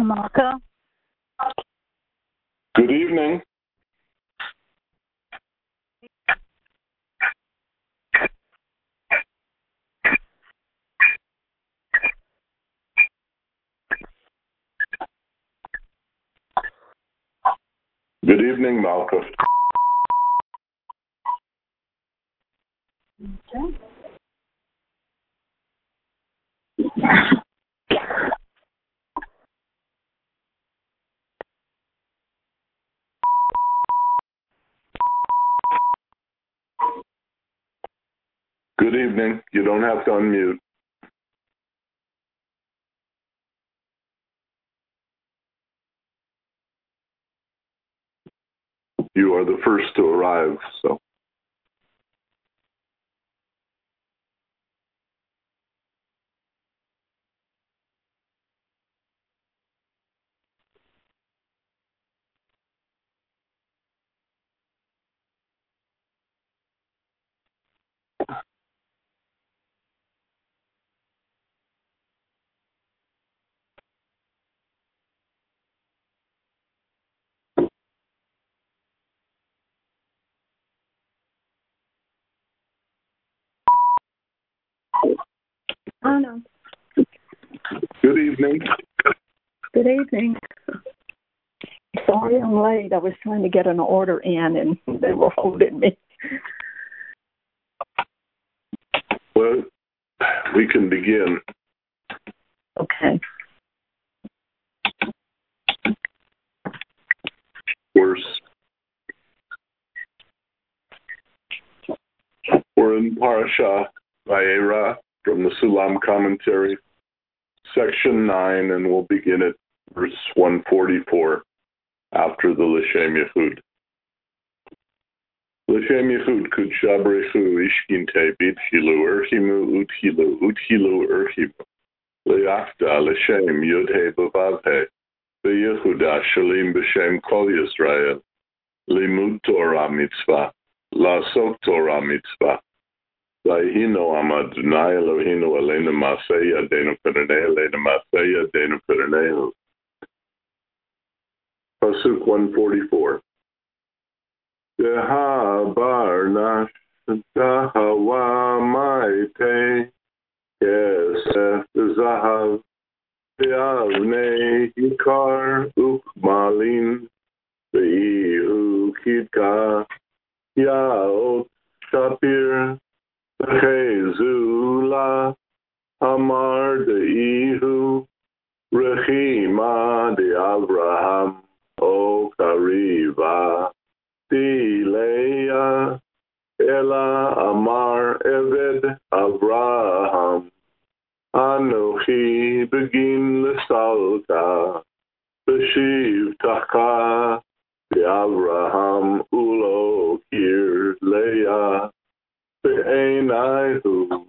Marco. Good evening. Good evening, Malcolm. Okay. Good evening. You don't have to unmute. You are the first to arrive, so. Oh, no. Good evening. Good evening. Sorry I'm late. I was trying to get an order in, and they were holding me. Well, we can begin. Okay. We're in Parasha Vayera from the Sulam Commentary, Section 9, and we'll begin at verse 144 after the L'Shem Yehud. L'Shem Yehud kudshabrechu ishkinte bitchilu utchilu urchimu le'achta L'Shem yodhe b'vavhe be'yehuda shalim b'shem kol Yisrael limud Torah mitzvah la'asok Torah mitzvah Vayhino Amadunai Eloheinu Aleinu Masei Yadeinu Perenei Aleinu Masei Yadeinu Perenei. Pasuk 144. Dehabar nash dahawa maite kesef zahav be'avnei hikar ukmalin be'ihu kidka yaot shapir Chezula Amar Deihu Rechima de Abraham O Kariva Dileya Ela Amar Eved Abraham Anochi Begin Lesalta Beshiv Taka de Abraham Ulo Kir Leya The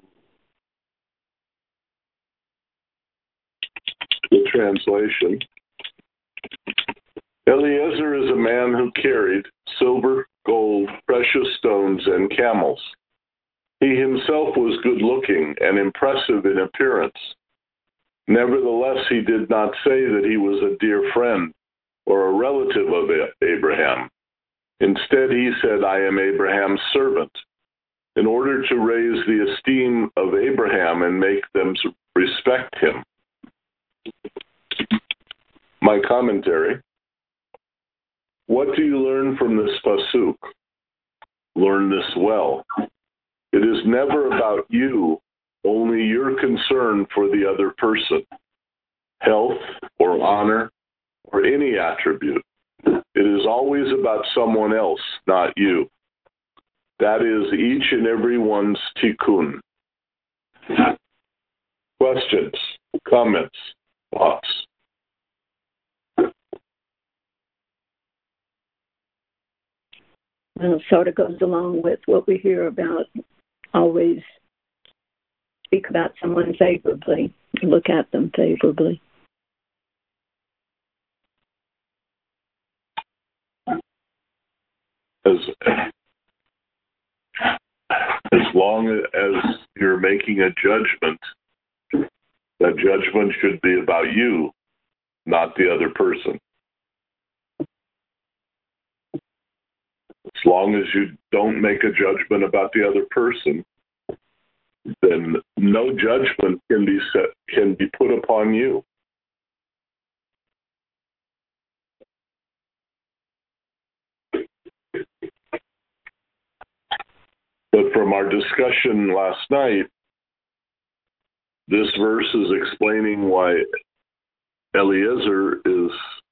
translation. Eliezer is a man who carried silver, gold, precious stones, and camels. He himself was good-looking and impressive in appearance. Nevertheless, he did not say that he was a dear friend or a relative of Abraham. Instead, he said, I am Abraham's servant, in order to raise the esteem of Abraham and make them respect him. My commentary. What do you learn from this pasuk? Learn this well. It is never about you, only your concern for the other person, health or honor or any attribute. It is always about someone else, not you. That is each and every one's tikkun. Questions, comments, thoughts? Well, it sort of goes along with what we hear about always speak about someone favorably, look at them favorably. As long as you're making a judgment, that judgment should be about you not the other person. As long as you don't make a judgment about the other person, then no judgment can be put upon you. But from our discussion last night, this verse is explaining why Eliezer is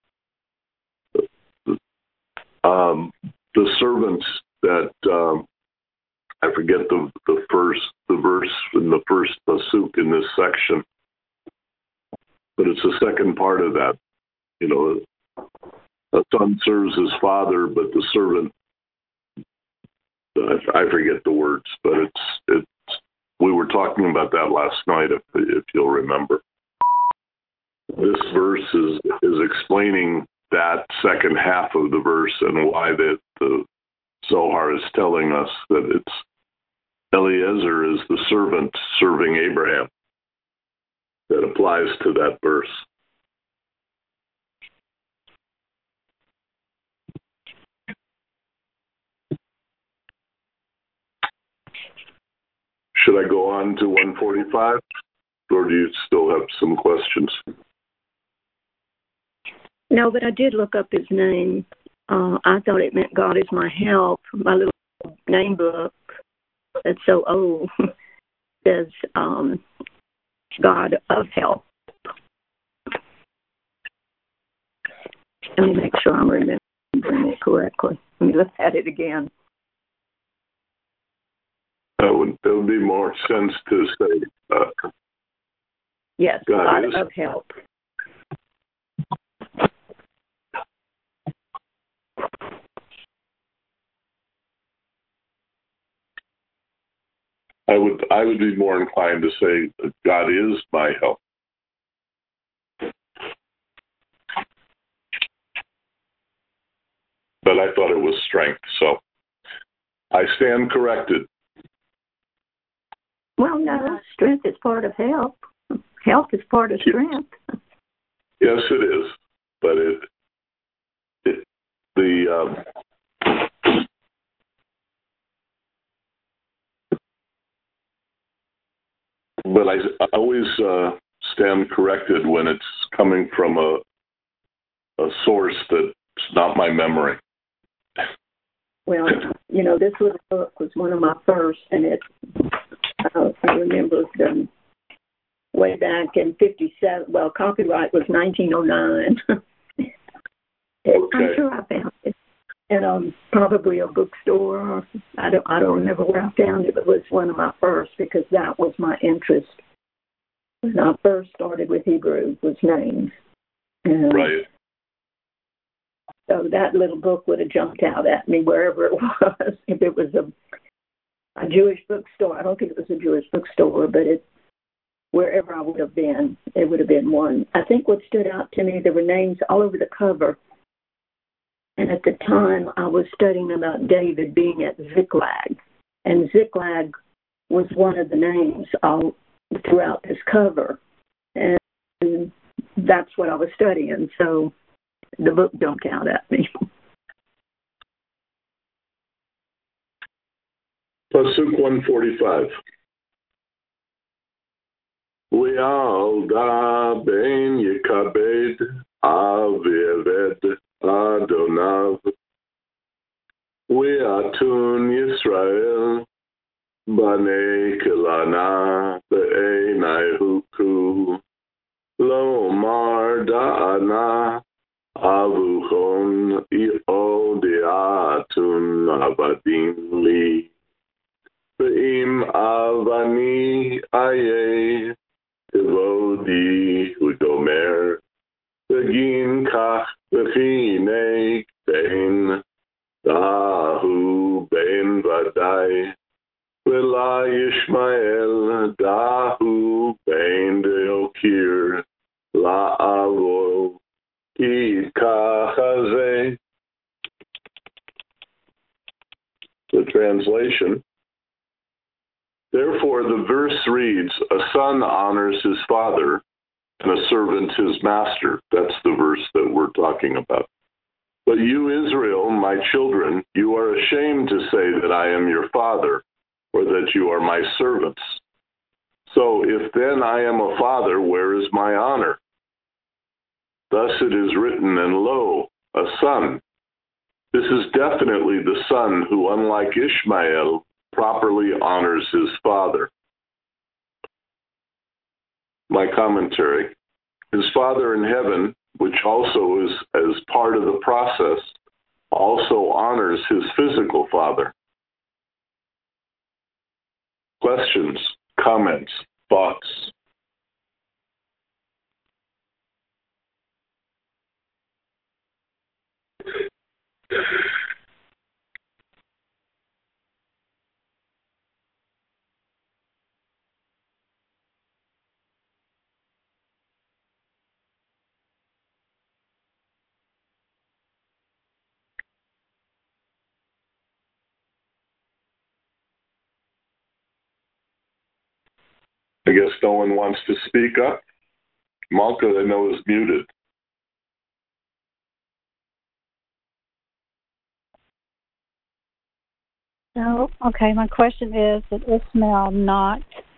the servants that I forget the verse in the first pasuk in this section, but it's the second part of that. You know, a son serves his father, but the servant, I forget the words, but it's we were talking about that last night, if you'll remember. This verse is explaining that second half of the verse and why the Zohar is telling us that it's Eliezer is the servant serving Abraham. That applies to that verse. Should I go on to 145, or do you still have some questions? No, but I did look up his name. I thought it meant God is my help. My little name book that's so old says God of help. Let me make sure I'm remembering it correctly. Let me look at it again. There would be more sense to say, yes, God of help. I would be more inclined to say God is my help. But I thought it was strength, so I stand corrected. Well, no, strength is part of help. Help is part of strength. Yes, it is. But but I always stand corrected when it's coming from a source that's not my memory. Well, you know, this little book was one of my first, and I remember them way back in 57. Well, copyright was 1909. Okay. I'm sure I found it in probably a bookstore. I don't remember where I found it, but it was one of my first because that was my interest when I first started with Hebrew was names. Right. So that little book would have jumped out at me wherever it was. If it was a Jewish bookstore, I don't think it was a Jewish bookstore, but wherever I would have been, it would have been one. I think what stood out to me, there were names all over the cover. And at the time, I was studying about David being at Ziklag. And Ziklag was one of the names all throughout this cover. And that's what I was studying. So the book jumped out at me. Pasuk 145. U'yalda ben yikabed aveved Adonav. U'yatun Yisrael b'nei kelana be'enai huku. Lo mar da'ana avuchon i'odiatun avadim li. Ve'im avani aye Devodi Udomer Begin Kach Bechinek Ben Dahu Ben Vadai Vela Yishmael Dahu Ben Deokir La Avo Ki Kachaze. The translation. Therefore, the verse reads, a son honors his father, and a servant his master. That's the verse that we're talking about. But you, Israel, my children, you are ashamed to say that I am your father, or that you are my servants. So if then I am a father, where is my honor? Thus it is written, and lo, a son. This is definitely the son who, unlike Ishmael, properly honors his father. My commentary. His Father in heaven, which also is as part of the process, also honors his physical father. Questions, comments, thoughts? I guess no one wants to speak up. Malka, I know, is muted. No, okay. My question is, did Ishmael not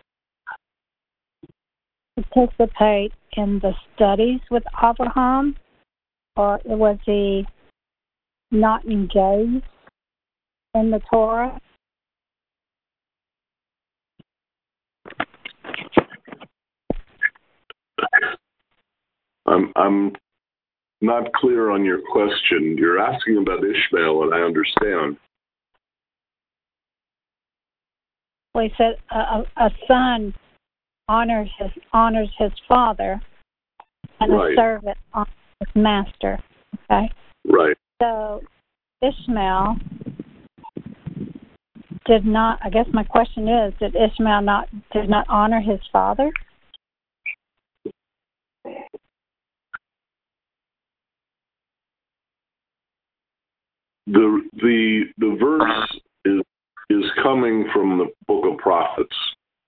participate in the studies with Abraham, or was he not engaged in the Torah? I'm not clear on your question. You're asking about Ishmael, and I understand. Well, he said a son honors his father, and Right. a servant honors his master. Okay. Right. So Ishmael did not. I guess my question is, did Ishmael not honor his father? The verse is coming from the Book of Prophets,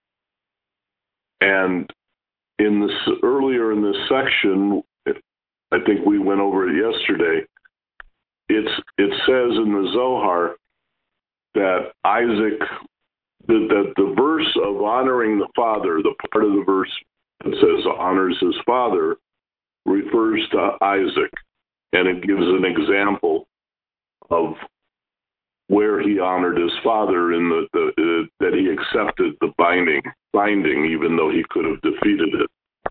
and earlier in this section, I think we went over it yesterday. It says in the Zohar that Isaac, that the verse of honoring the father, the part of the verse that says honors his father, refers to Isaac, and it gives an example of where he honored his father in that he accepted the binding, even though he could have defeated it.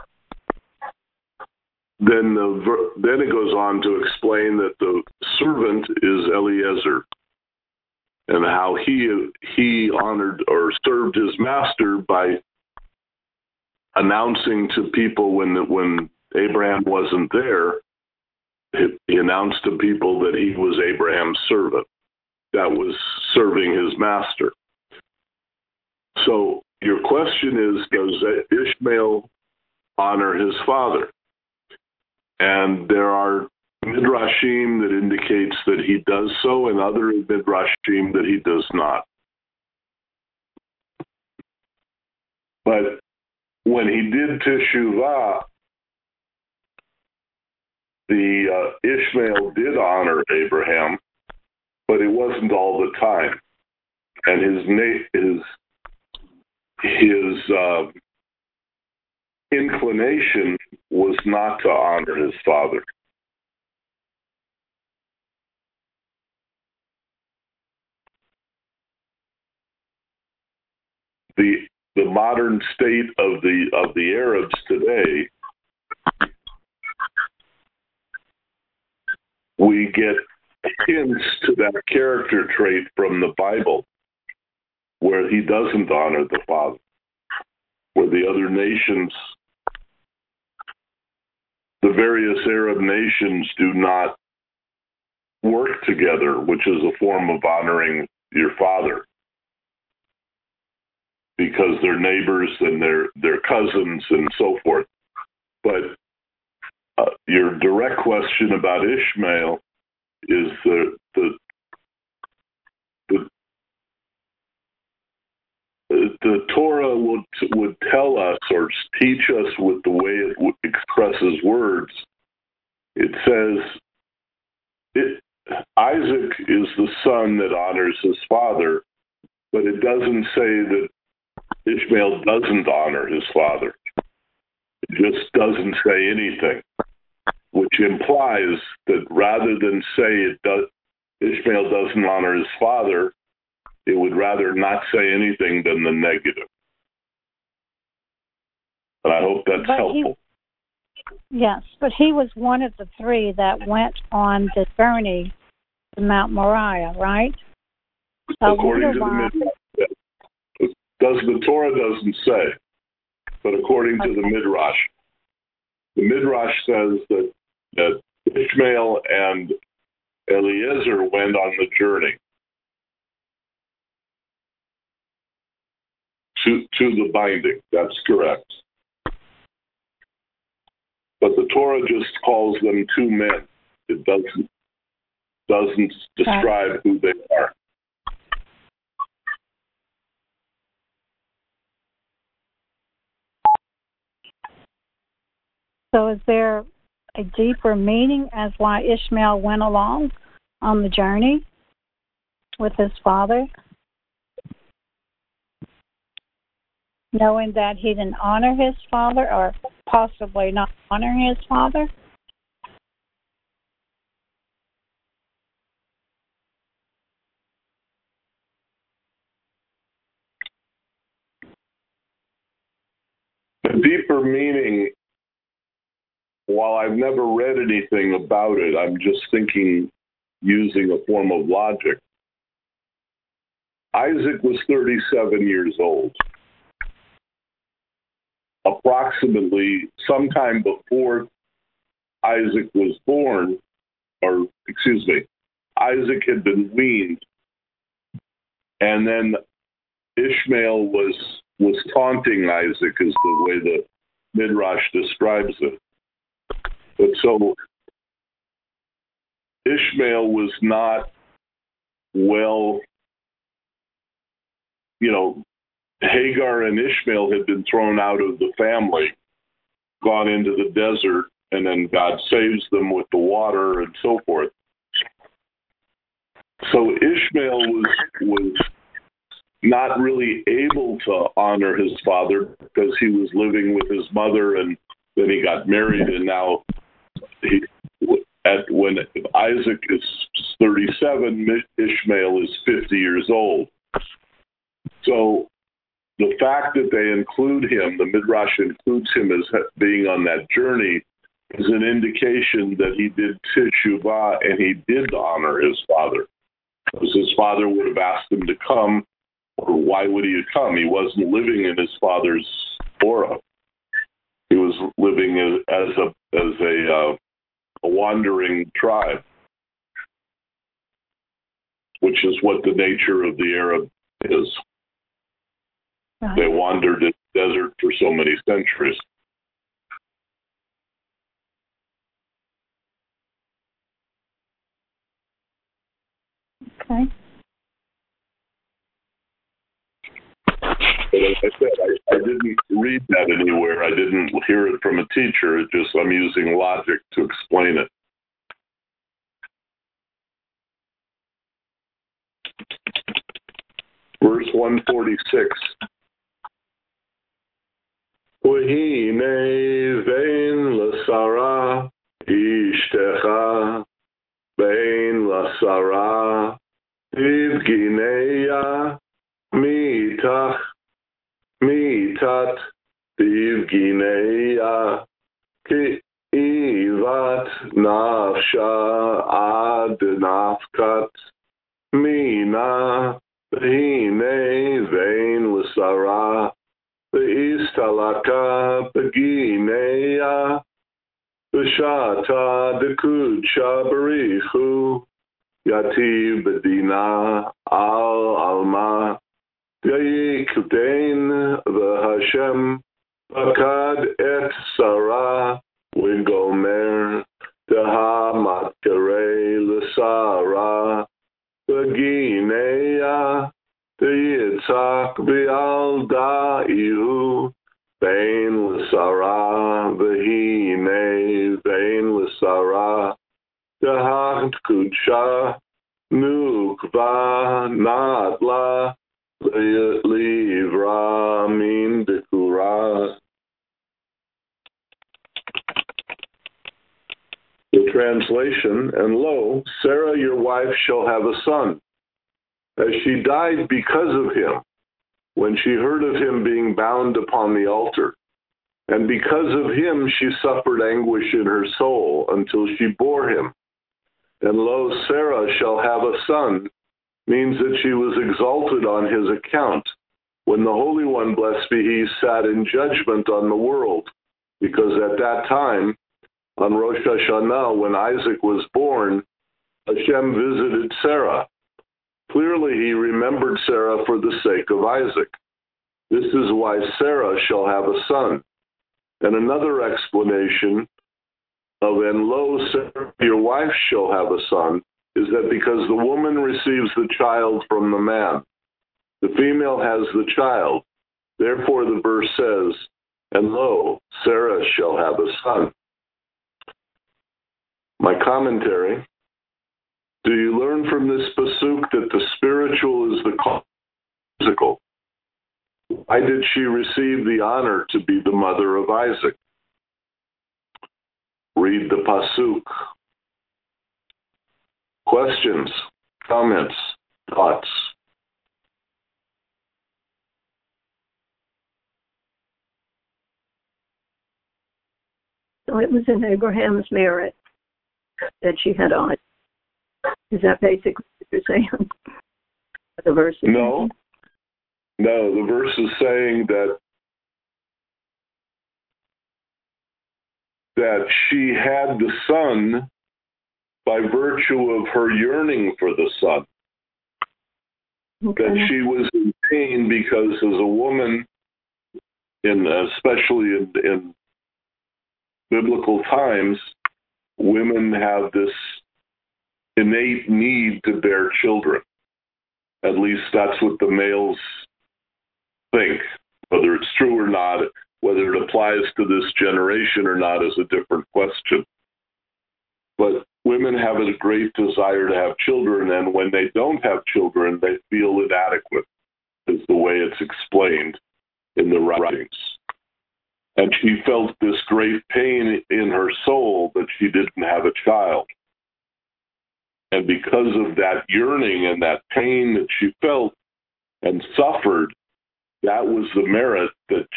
Then it goes on to explain that the servant is Eliezer, and how he honored or served his master by announcing to people when Abraham wasn't there. He announced to people that he was Abraham's servant. That was serving his master. So your question is, does Ishmael honor his father? And there are midrashim that indicates that he does so, and other midrashim that he does not. But when he did teshuvah, the Ishmael did honor Abraham, but it wasn't all the time, and his inclination was not to honor his father. The modern state of the Arabs today, we get hints to that character trait from the Bible, where he doesn't honor the father, where the other nations, the various Arab nations, do not work together, which is a form of honoring your father, because they're neighbors and they're cousins and so forth. But your direct question about Ishmael is the Torah would tell us or teach us with the way it expresses words. It says Isaac is the son that honors his father, but it doesn't say that Ishmael doesn't honor his father. It just doesn't say anything, which implies that rather than say Ishmael doesn't honor his father, it would rather not say anything than the negative. And I hope that's helpful. Yes, but he was one of the three that went on the journey to Mount Moriah, right? According to the Midrash. The Torah doesn't say, but according to the Midrash says that Ishmael and Eliezer went on the journey to the binding. That's correct. But the Torah just calls them two men. It doesn't describe who they are. So is there a deeper meaning as why Ishmael went along on the journey with his father? Knowing that he didn't honor his father, or possibly not honoring his father? The deeper meaning, while I've never read anything about it, I'm just thinking using a form of logic. Isaac was 37 years old. Approximately sometime before Isaac was born, Isaac had been weaned, and then Ishmael was taunting Isaac, is the way the Midrash describes it. But so Ishmael was not well, Hagar and Ishmael had been thrown out of the family, gone into the desert, and then God saves them with the water and so forth. So Ishmael was not really able to honor his father because he was living with his mother, and then he got married, and now when Isaac is 37, Ishmael is 50 years old. So the fact that they include him, the Midrash includes him as being on that journey, is an indication that he did teshuvah and he did honor his father. Because his father would have asked him to come, or why would he have come? He wasn't living in his father's Torah. He was living as a wandering tribe, which is what the nature of the Arab is. They wandered in the desert for so many centuries. Okay. But as I said, I didn't read that anywhere. I didn't hear it from a teacher. I'm using logic to explain it. Verse 146. V'hinei vein l'sara ishtecha vein l'sara tivgineya mitat tivgineya ki ivat nafsha ad nafkat mina v'hinei vein l'sara Istalaka Begineya Bishata Dekucha Barichu Yati Bedina Al Alma Yayikudain the Hashem Bakad Et Sarah Wigomer Daha Matkare Lasara Begineya Yitzhak bi'al da'ihu bein l'sara v'hine ve'en l'sara dahat kudsha nukva nadla livra min dekura. The translation, and lo, Sarah your wife shall have a son, as she died because of him, when she heard of him being bound upon the altar. And because of him she suffered anguish in her soul until she bore him. And lo, Sarah shall have a son, means that she was exalted on his account, when the Holy One, blessed be he, sat in judgment on the world, because at that time, on Rosh Hashanah, when Isaac was born, Hashem visited Sarah. Clearly, he remembered Sarah for the sake of Isaac. This is why Sarah shall have a son. And another explanation of, and lo, Sarah, your wife shall have a son, is that because the woman receives the child from the man, the female has the child. Therefore, the verse says, and lo, Sarah shall have a son. My commentary, do you learn from this pasuk that the spiritual is the cause of the physical? Why did she receive the honor to be the mother of Isaac? Read the pasuk. Questions, comments, thoughts? So it was in Abraham's merit that she had Isaac. Is that basically what you're saying? The verse? No. No, the verse is saying that she had the son by virtue of her yearning for the son. Okay. That she was in pain because as a woman, especially in biblical times, women have this innate need to bear children. At least that's what the males think. Whether it's true or not, whether it applies to this generation or not is a different question. But women have a great desire to have children, and when they don't have children, they feel inadequate, is the way it's explained in the writings. And she felt this great pain in her soul that she didn't have a child. And because of that yearning and that pain that she felt and suffered, that was the merit that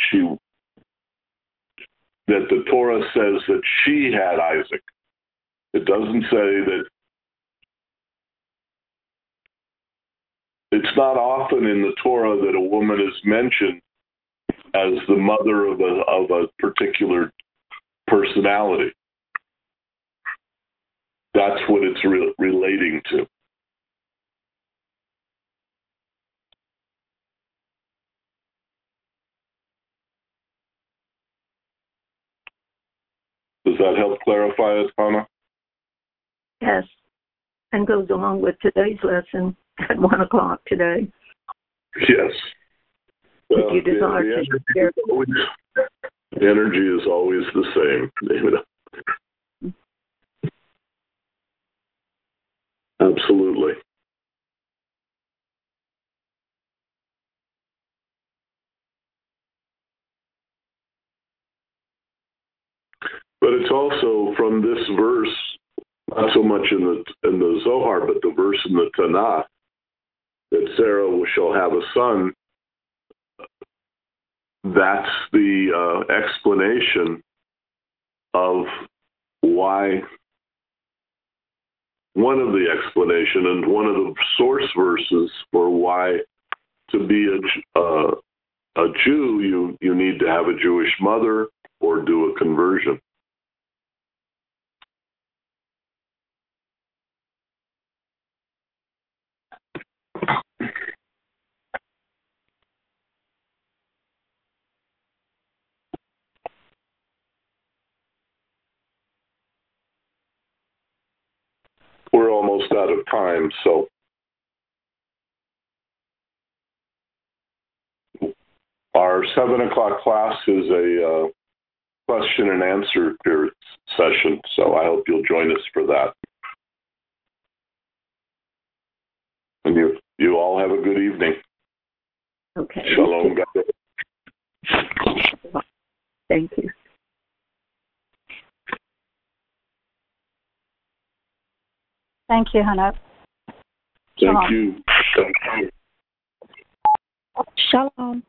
the Torah says that she had Isaac. It doesn't say that. It's not often in the Torah that a woman is mentioned as the mother of a particular personality. That's what it's relating to. Does that help clarify it, Hannah? Yes, and goes along with today's lesson at 1 o'clock today. Yes. Well, if you desire to share. The energy is always the same. Absolutely. But it's also from this verse, not so much in the Zohar, but the verse in the Tanakh, that Sarah shall have a son. That's the explanation of why, one of the explanation and one of the source verses for why to be a Jew, you need to have a Jewish mother or do a conversion. We're almost out of time, so our 7 o'clock class is a question and answer session, so I hope you'll join us for that. And you all have a good evening. Okay. Shalom. Thank you. Thank you, Hannah. Thank you. Shalom.